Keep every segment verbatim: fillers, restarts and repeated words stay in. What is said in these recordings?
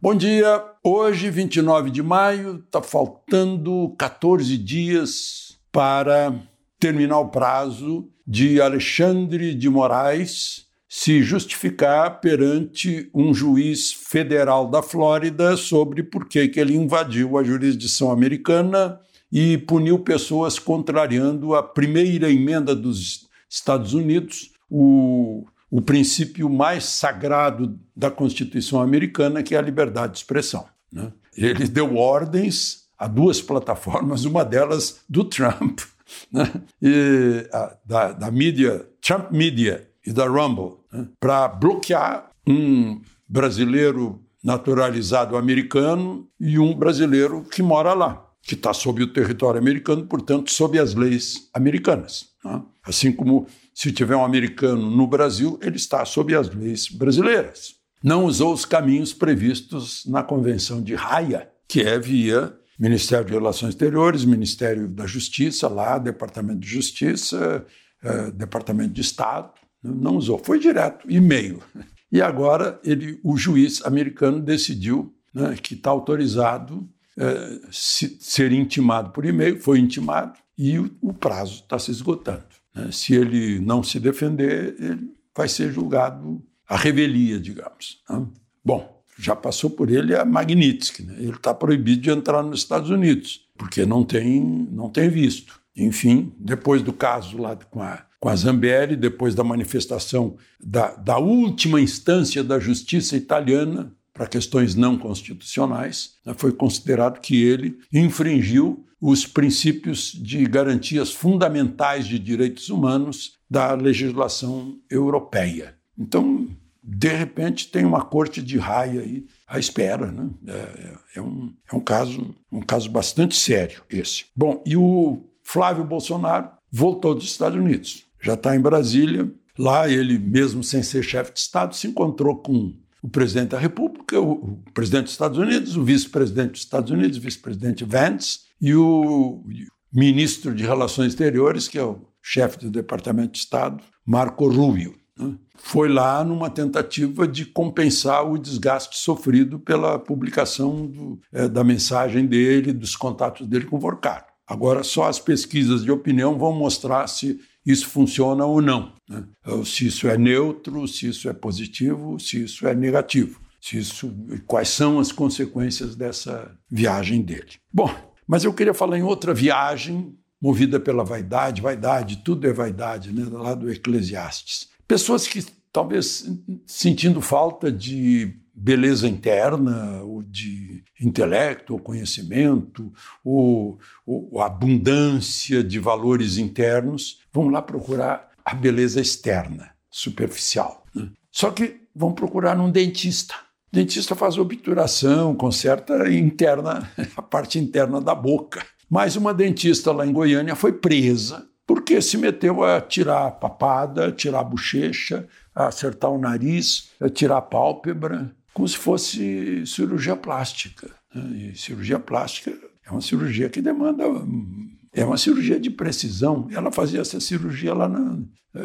Bom dia, hoje, vinte e nove de maio, está faltando quatorze dias para terminar o prazo de Alexandre de Moraes se justificar perante um juiz federal da Flórida sobre por que que ele invadiu a jurisdição americana e puniu pessoas contrariando a primeira emenda dos Estados Unidos, o o princípio mais sagrado da Constituição americana, que é a liberdade de expressão, né? Ele deu ordens a duas plataformas, uma delas do Trump, né? e a, da, da mídia, Trump Media e da Rumble, né? Para bloquear um brasileiro naturalizado americano e um brasileiro que mora lá, que está sob o território americano, portanto, sob as leis americanas, né? Assim como se tiver um americano no Brasil, ele está sob as leis brasileiras. Não usou os caminhos previstos na Convenção de Haia, que é via Ministério de Relações Exteriores, Ministério da Justiça, lá, Departamento de Justiça, eh, Departamento de Estado. Não usou, foi direto, e-mail. E agora ele, o juiz americano decidiu, né, que está autorizado eh, se, ser intimado por e-mail, foi intimado, e o, o prazo está se esgotando. Se ele não se defender, ele vai ser julgado à revelia, digamos. Bom, já passou por ele a Magnitsky, né? Ele está proibido de entrar nos Estados Unidos, porque não tem, não tem visto. Enfim, depois do caso lá com a, com a Zambelli, depois da manifestação da, da última instância da justiça italiana para questões não constitucionais, né, foi considerado que ele infringiu os princípios de garantias fundamentais de direitos humanos da legislação europeia. Então, de repente, tem uma corte de Haia aí à espera, né? É, é, um, é um, caso, um caso bastante sério esse. Bom, e o Flávio Bolsonaro voltou dos Estados Unidos. Já está em Brasília. Lá ele, mesmo sem ser chefe de Estado, se encontrou com o presidente da República, o, o presidente dos Estados Unidos, o vice-presidente dos Estados Unidos, o vice-presidente Vance, e o ministro de Relações Exteriores, que é o chefe do Departamento de Estado, Marco Rubio, né? Foi lá numa tentativa de compensar o desgaste sofrido pela publicação do, é, da mensagem dele, dos contatos dele com o Vorcaro. Agora, só as pesquisas de opinião vão mostrar se isso funciona ou não, né? Se isso é neutro, se isso é positivo, se isso é negativo, se isso, quais são as consequências dessa viagem dele. Bom, mas eu queria falar em outra viagem movida pela vaidade, vaidade, tudo é vaidade, né? Lá do Eclesiastes. Pessoas que talvez sentindo falta de beleza interna, ou de intelecto, ou conhecimento, ou, ou abundância de valores internos, vão lá procurar a beleza externa, superficial, né? Só que vão procurar num dentista. O dentista faz obturação, conserta interna, a parte interna da boca. Mas uma dentista lá em Goiânia foi presa porque se meteu a tirar a papada, tirar a bochecha, a acertar o nariz, a tirar a pálpebra, como se fosse cirurgia plástica. E cirurgia plástica é uma cirurgia que demanda... É uma cirurgia de precisão. Ela fazia essa cirurgia lá na,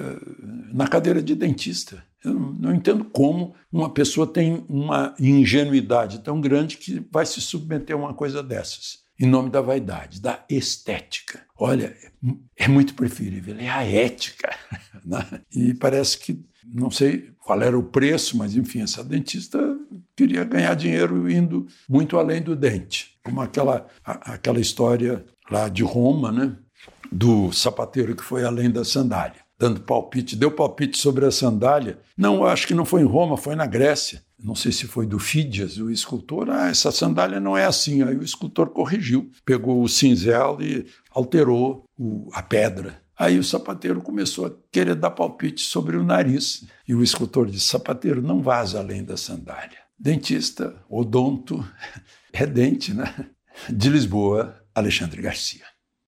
na cadeira de dentista. Eu não entendo como uma pessoa tem uma ingenuidade tão grande que vai se submeter a uma coisa dessas, em nome da vaidade, da estética. Olha, é muito preferível, é a ética, né? E parece que, não sei qual era o preço, mas enfim, essa dentista queria ganhar dinheiro indo muito além do dente. Como aquela, a, aquela história lá de Roma, né? Do sapateiro que foi além da sandália, dando palpite, deu palpite sobre a sandália. Não, acho que não foi em Roma, foi na Grécia. Não sei se foi do Fídias, o escultor. Ah, essa sandália não é assim. Aí o escultor corrigiu, pegou o cinzel e alterou o, a pedra. Aí o sapateiro começou a querer dar palpite sobre o nariz. E o escultor disse, sapateiro, não vaza além da sandália. Dentista, odonto, é dente, né? De Lisboa, Alexandre Garcia.